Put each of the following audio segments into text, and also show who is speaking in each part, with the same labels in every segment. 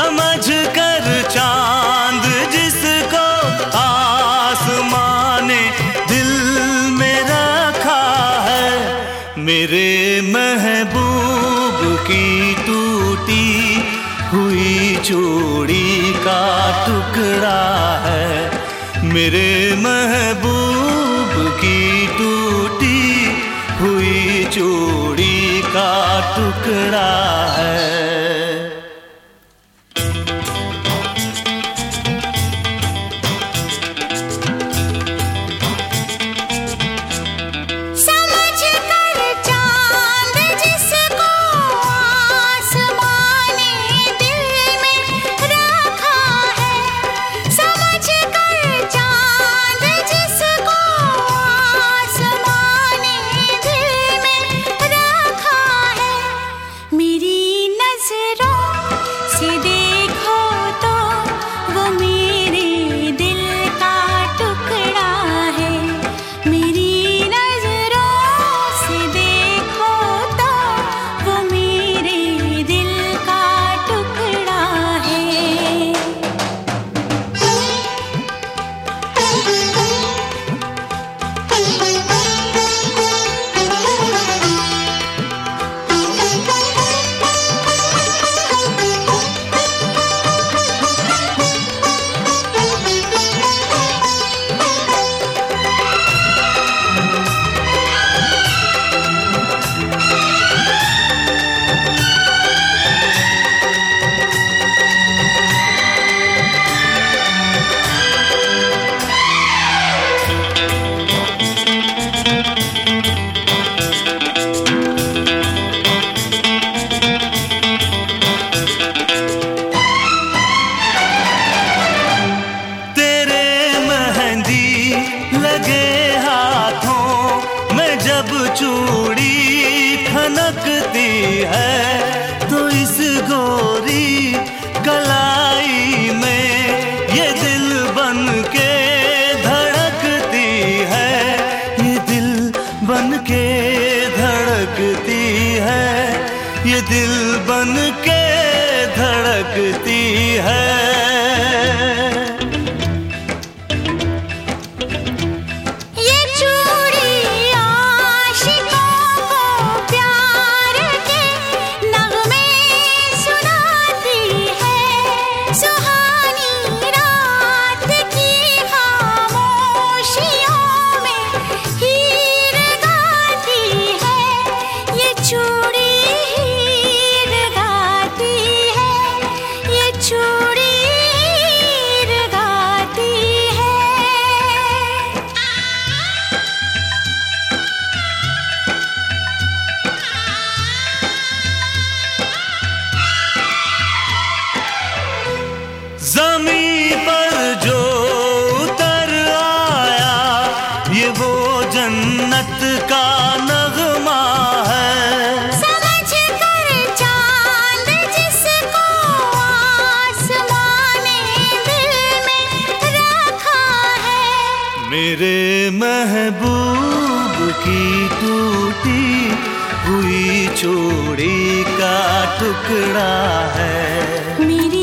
Speaker 1: समझ कर चांद जिसको आसमां ने दिल में रखा है, मेरे महबूब की टूटी हुई चूड़ी का टुकड़ा है, मेरे महबूब की टूटी हुई चूड़ी का टुकड़ा है। जब चूड़ी खनकती है तो इस गोरी कलाई में ये दिल बन के धड़कती है, ये दिल बन के धड़कती है, ये दिल बन के धड़कती है। ज़मीं पर जो उतर आया ये वो जन्नत का नगमा है,
Speaker 2: समझ कर चांद जिसको आसमां ने दिल में रखा है,
Speaker 1: मेरे महबूब की टूटी हुई चूड़ी का टुकड़ा है।
Speaker 2: मेरी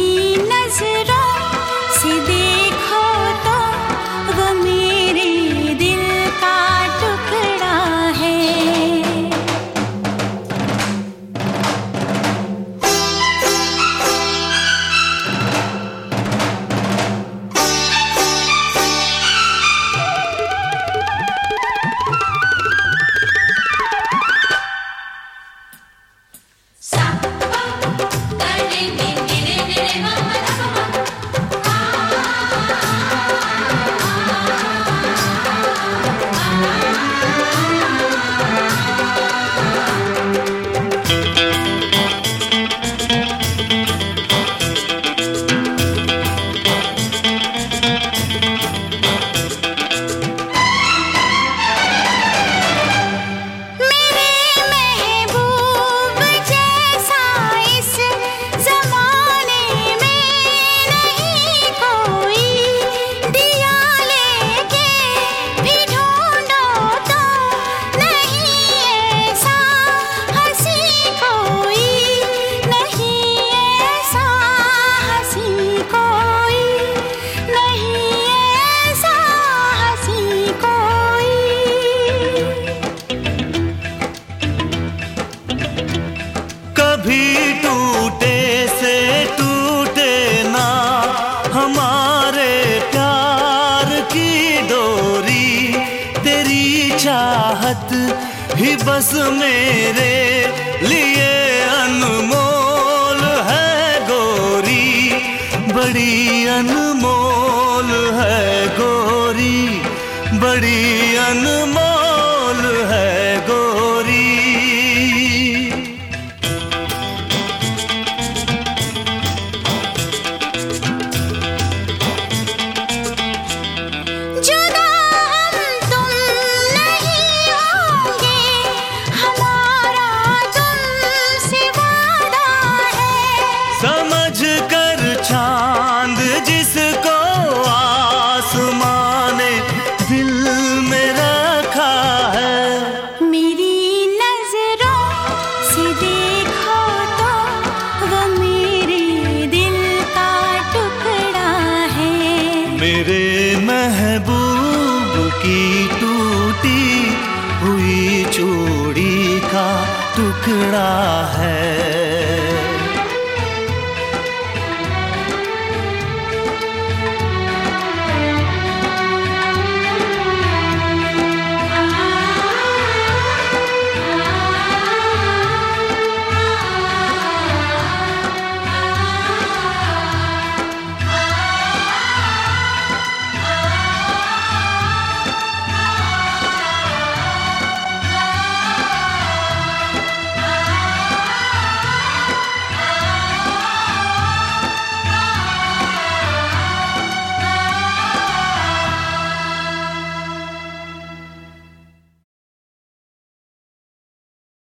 Speaker 2: से देखो तो वो मेरे दिल का टुकड़ा है।
Speaker 3: सा करने
Speaker 1: बस मेरे लिए अनमोल है गोरी, बड़ी अनमोल है गोरी, बड़ी अनमोल है गोरी। चांद जिसको आसमां ने दिल में रखा है,
Speaker 2: मेरी नजरों से देखो तो वो मेरे दिल का टुकड़ा है।
Speaker 1: मेरे महबूब की टूटी हुई चूड़ी का टुकड़ा है।